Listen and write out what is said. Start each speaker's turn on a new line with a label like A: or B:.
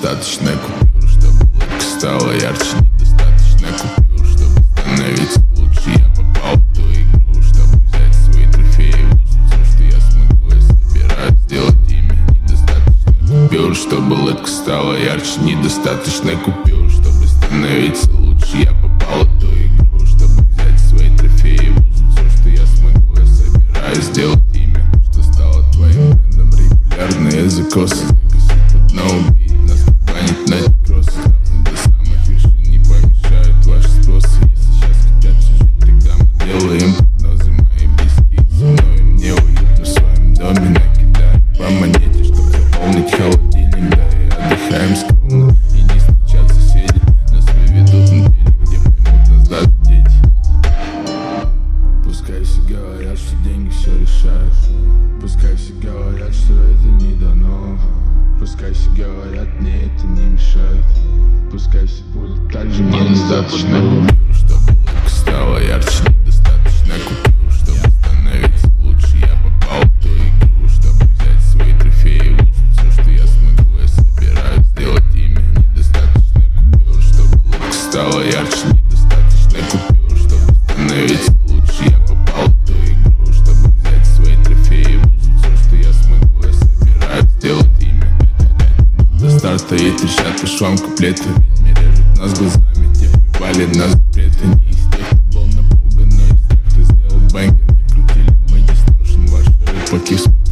A: недостаточно купюр, чтобы улыбка стала ярче. Недостаточно купюр, чтобы становиться лучше. Я попал в ту игру, чтобы взять свои трофеи. Выжить все, что я смогу, я собираюсь сделать имя. Недостаточно купюр, чтобы улыбка стала ярче. Недостаточно купюр, чтобы становиться лучше. Я попал в ту игру, чтобы взять свои трофеи. Выжить все, что я смогу, я собираюсь сделать имя. Что стало твоим брендом? Регулярные закосы. На убить нас, банить на кроссы. До самых вершин не помешают ваши спросы. Если сейчас хотят жить, тогда мы делаем прогнозы. Мои близкие со мной, мне уютно в своем доме. Накидаем по монете, чтобы заполнить холодильник. Да и отдыхаем скромно, и не стучат соседи. Нас выведут на деле, где поймут нас даже дети. Пускай все говорят, что деньги все решают. Пускай все говорят, что это не дано. Пускай все говорят, мне это не мешает. Пускай все будет так же. Недостаточно купюр, чтобы улыбка стала ярче. Недостаточно купюр, чтобы становиться лучше. Я попал в ту игру, чтобы взять свои трофеи. Выжить все, что я смогу, я собираюсь сделать имя. Недостаточно купюр, чтобы улыбка стала ярче. Недостаточно купюр, чтобы становиться лучше. Я попал в ту игру, чтобы взять свои трофеи. Выжить все, что я смогу, я собираюсь сделать имя. До старта и трещат по швам куплеты. Ведьми режут нас глазами, те плевали на запреты. Не из тех, кто был напуган, но из тех, кто сделал бэнгер. Не крутили мы дисторшн, ваши рыбаки.